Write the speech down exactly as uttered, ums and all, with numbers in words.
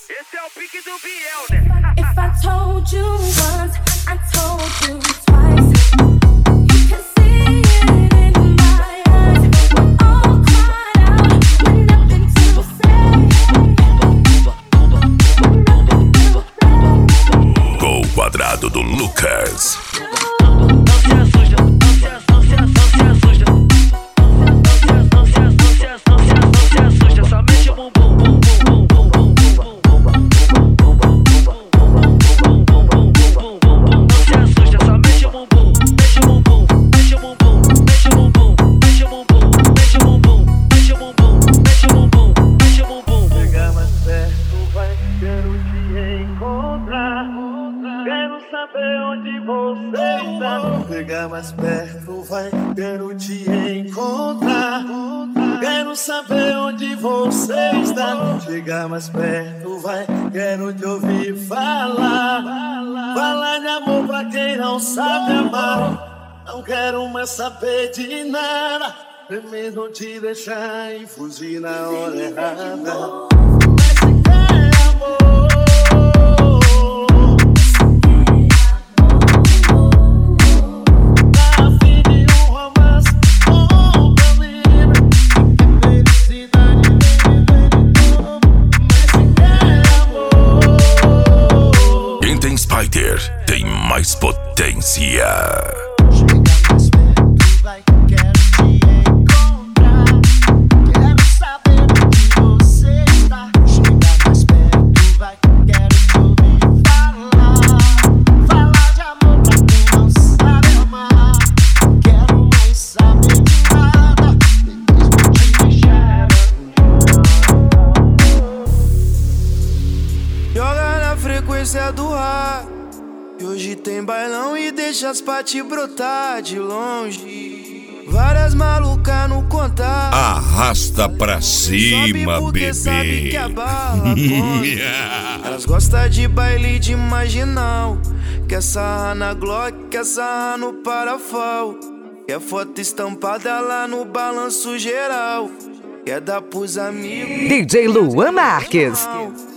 Esse é o pique do Biel, né? If I told you once, I told you twice. You can see it in my eyes. We're all cried out with nothing to say. Gol quadrado do Lucas. Chegar mais perto, vai, quero te encontrar. Quero saber onde você está. Chegar mais perto, vai, quero te ouvir falar. Falar de amor pra quem não sabe amar. Não quero mais saber de nada. Primeiro te deixar e fugir na hora errada. Spider tem mais potência. Chega mais perto, vai, quero te encontrar. Quero saber onde você está. Chega mais perto, vai, quero te ouvir falar. Falar de amor pra quem não sabe amar. Quero mais saber de nada. Mesmo te deixar. Joga na frequência do ar. E hoje tem bailão e deixa as paty brotar de longe. Várias malucas no contato. Arrasta pra cima, bebê. Sabe que a bala pode. Elas gostam de baile de marginal. Quer sarrar na Glock, quer sarrar no parafal. Quer foto estampada lá no balanço geral. Quer dar pros amigos. D J Luan Marques.